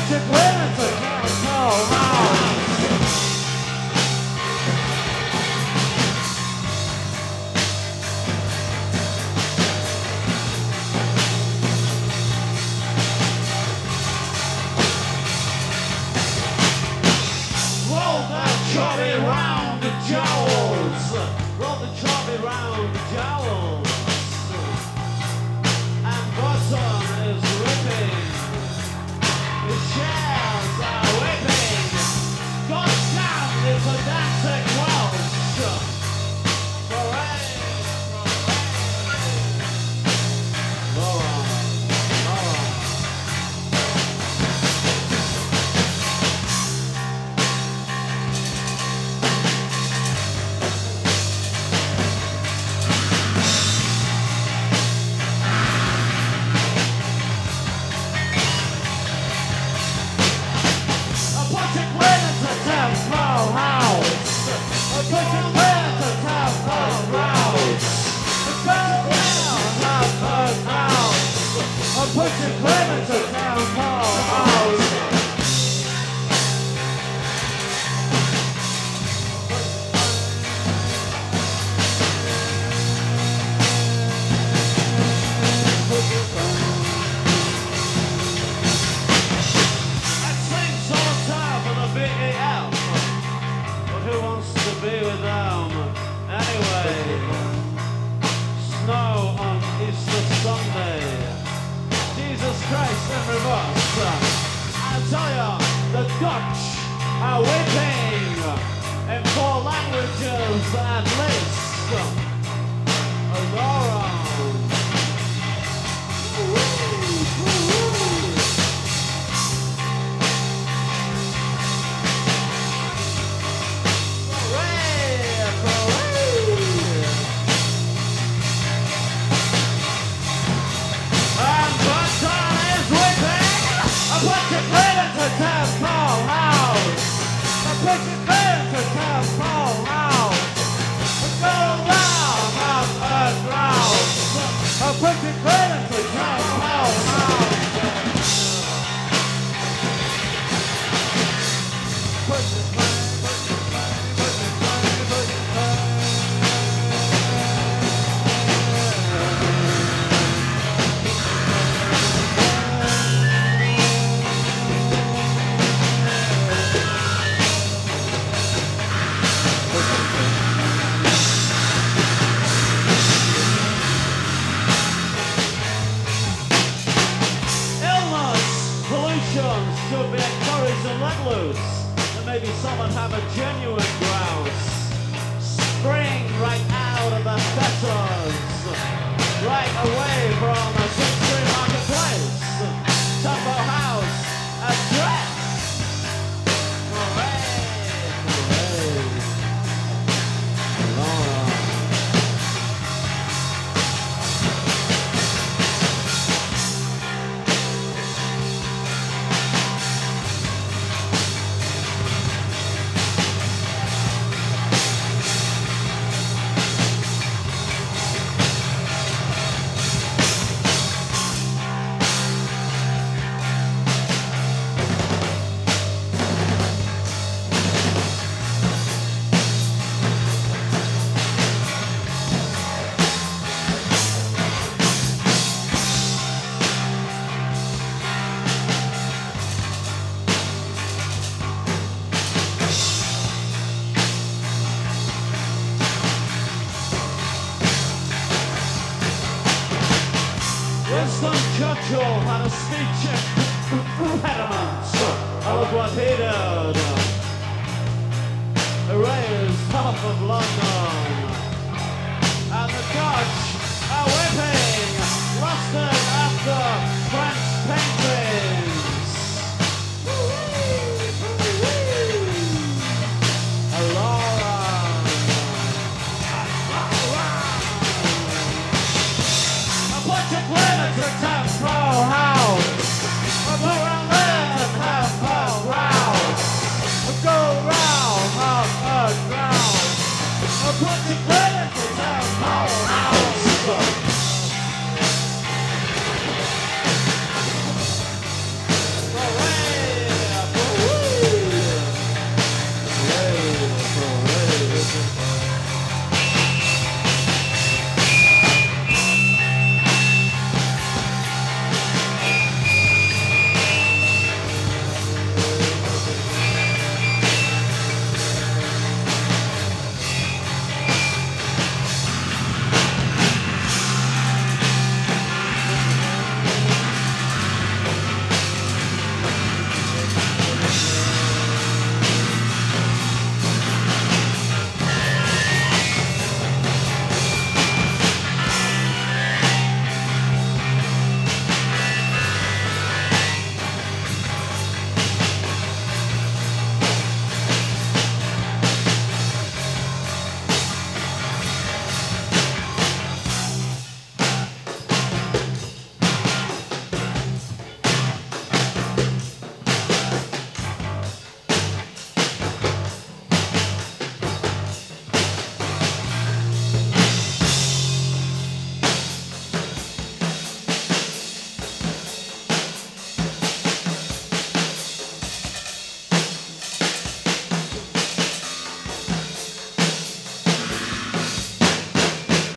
bunch of women to come around. Roll that chubby round the jowls. Roll the chubby round the jowls. And bottom is ripping. The shells are whipping. God's sound is a dancing Welsh. Parade, parade. Laura, Laura. Pushing women to town hall. That sings all the time for the BEL. But who wants to be with them? Anyway, snow on Easter Sunday. Jesus Christ in reverse. I tell ya, the Dutch are weeping in 4 languages at least. Aurora. Should be encouraged and let loose, and maybe someone have a genuine grouse. Spring right out of the fetters, right away from a 6th Street marketplace. Tumbo House address. Hooray, hooray. Laura. Winston Churchill had a speech impediment. Look what he did. He raised half of London